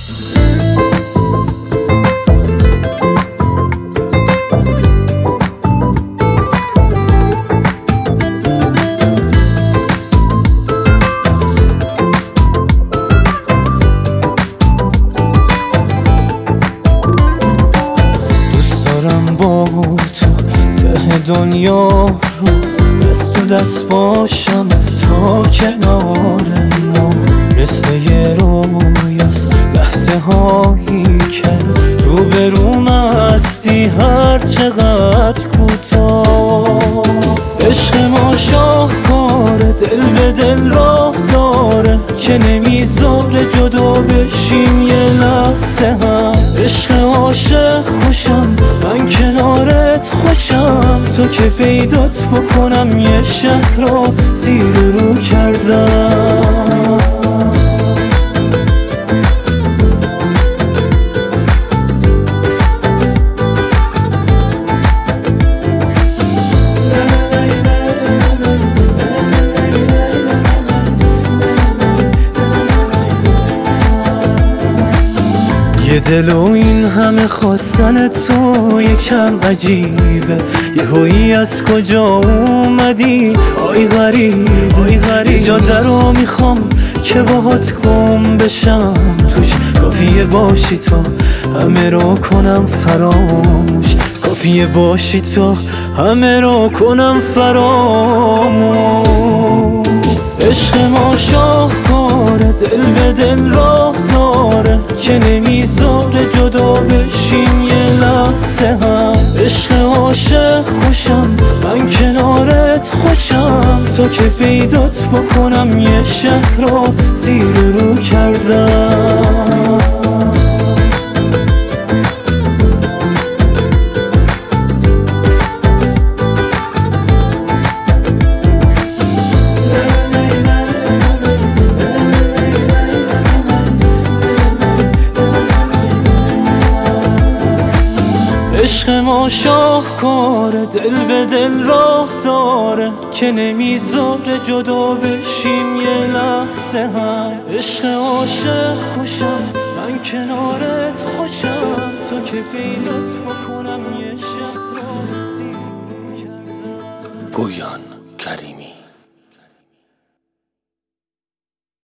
با تو ته دنیا رو دست تو دست باشم تا کنار ما، مثل یه رویاست لحظه هایی که روبروم هستی هر چقدر کوتاه. عشق ما شاهکاره، دل به دل راه داره که نمیذاره جدا بشیم یه لحظه هم. عشق عاشق خوشم، من کنارت خوشم، تو که پیدات بکنم یه شهر رو زیر رو کردم. یه دل و این همه خواستن تو یکم عجیبه، یهویی از کجا اومدی آی غریب آی غریب. جاده رو میخوام که باهات گم بشم توش، کافیه باشی تو همه رو کنم فراموش، کافیه باشی تو همه رو کنم فراموش. عشق ما شاهکاره، دل به دل راه داره که نمیذاره جدا بشیم یه لحظه هم. عشق عاشق خوشم، من کنارت خوشم، تو که پیدات بکنم یه شهر رو زیر رو کردم. عشق ما شاهکاره، دل به دل راه داره که نمیذاره جدا بشیم یه لحظه هم. عشق عاشق خوشم، من کنارت خوشم، تو که پیدات بکنم یه شهر رو زیر رو کردم. پویان.